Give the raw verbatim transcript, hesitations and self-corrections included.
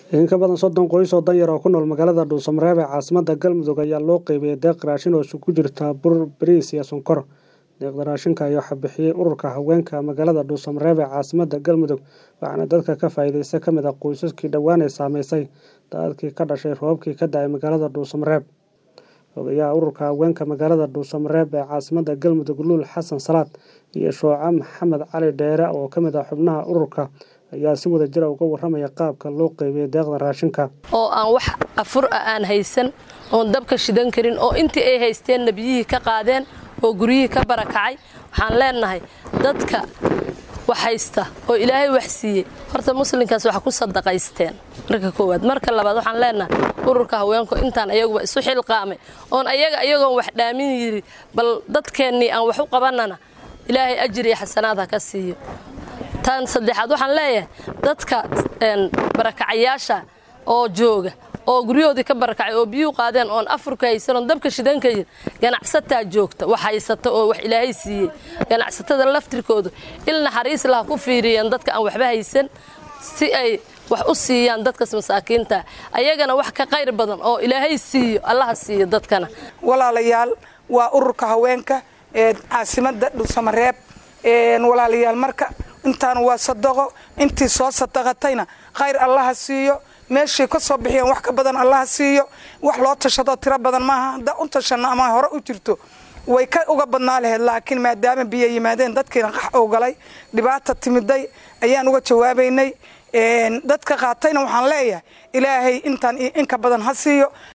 In ka badan soddon qoys oo danyar oo ku nool magaalada Dhuusamareeb ee caasimadda Galmudug ayaa loo qaybiyay deeq raashin oo isugu jirta bur, bariis iyo sonkor. Deeqda raashinka ayaa waxaa bixiyay ururka haweenka magaalada Dhuusamareeb ee caasimadda Galmudug, waxaana dadka ka faa'iideysta ka mid ah qoysaskii dhawaan ay saameysay daadadkii ka dhashay roobabkii ka da'ay magaalada Dhuusamareeb. Odayaha ururka haweenka magaalada Dhuusamareeb ee caasimadda Galmudug Luul Xasan Salaad iyo Shooca Maxamed Cali Dheere oo ka mid ah xubnaha ururka ayaa si wada jir ah uga warramaya qaabka loo qaybiyay deeqda raashinka oo aan wax afur aan haysan oo dabka shidan karin oo intii ay haysteen nabiyihii ka qaadeen oo guriyihii ka barakacay. waxaan leenahay dadka wax haysta oo Ilaahay wax siiyay horta muslimkaas wax ku sadaqaysteen marka koowaad. marka labaad waxaan leenahay ururka haweenku intaan ayagu isu xilqaamay oon ayaga ayagoon wax dhaamin yiri bal dadkeenni aan wax u qabanana Ilaahay ajri iyo xasanaad ha ka siiyo. tan saddexaad waxaan leeyahay dadka een barakacayaasha oo jooga oo guriyoodii ka barakacay oo biyo qaadeen oon afurka haysan dabka shidan ka yir ganacsatada joogta wax haysata oo wax Ilaahay siiyay ganacsatada laftirkooda ilna xariis la ku fiiriyeen dadka aan waxba haysan si ay wax u siiyaan dadka masaakiinta ayagana wax ka qayr badan oo Ilaahay siiyo Allah siiyo dadkana. walaalayaal waa ururka haweenka ee caasimadda Dhuusamareeb ee walaalayaal marka intaan waa sadaqo intii soo sadaqatayna khayr Allah siiyo meeshii ka soo bixiyeen wax ka badan Allah siiyo wax loo tashado tiro badan maaha hada u tashana ama hore u jirto way ka uga badnaa lahayd laakiin maadaama biyo yimaadeen dadkeena qax oo galay dhibaato timiday ayaan uga jawaabaynay ee dadka qaatayna waxaan leeyahay Ilaahay intaan in ka badan ha siiyo.